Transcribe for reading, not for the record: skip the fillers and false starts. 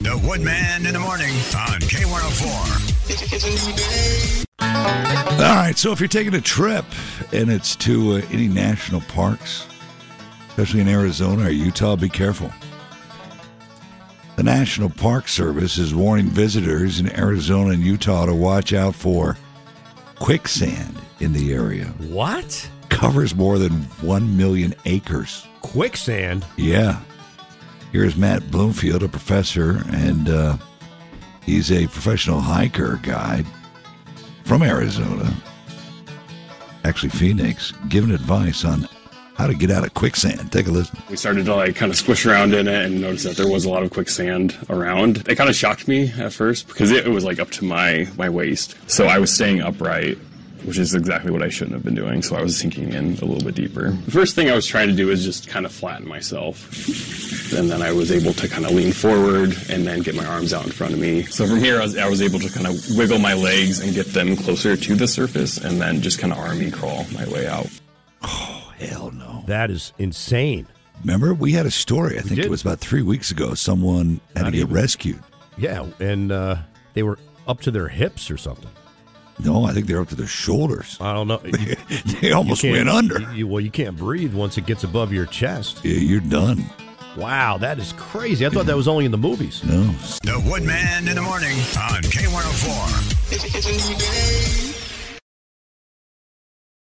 The Woodman in the Morning on K104. It's a new day. All right, so if you're taking a trip and it's to any national parks, especially in Arizona or Utah, be careful. The National Park Service is warning visitors in Arizona and Utah to watch out for quicksand in the area. What? Covers more than 1 million acres. Quicksand? Yeah. Here's Matt Bloomfield, a professor, and he's a professional hiker guide from Arizona, actually Phoenix, giving advice on how to get out of quicksand. Take a listen. We started to kind of squish around in it and noticed that there was a lot of quicksand around. It kind of shocked me at first because it was up to my waist. So I was staying upright, which is exactly what I shouldn't have been doing. So I was sinking in a little bit deeper. The first thing I was trying to do was just kind of flatten myself. And then I was able to kind of lean forward and then get my arms out in front of me. So from here, I was able to kind of wiggle my legs and get them closer to the surface and then just kind of army crawl my way out. Oh, hell no. That is insane. Remember, we had a story, I think it was about 3 weeks ago. Someone had to get rescued. Yeah, and they were up to their hips or something. No, I think they're up to their shoulders. I don't know. They almost went under. You can't breathe once it gets above your chest. Yeah, you're done. Wow, that is crazy. I thought that was only in the movies. No. The Woodman in the Morning on K104. It's a new day.